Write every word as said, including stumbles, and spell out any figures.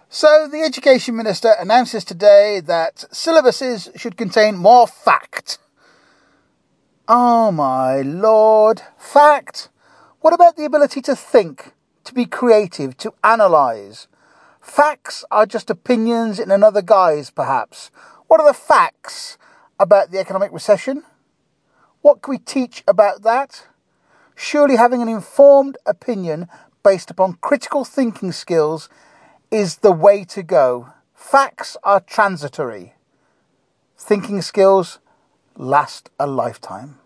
So the Education Minister announces today that syllabuses should contain more fact. Oh my lord, fact? What about the ability to think, to be creative, to analyse? Facts are just opinions in another guise, perhaps. What are the facts about the economic recession? What can we teach about that? Surely having an informed opinion based upon critical thinking skills is the way to go. Facts are transitory. Thinking skills last a lifetime.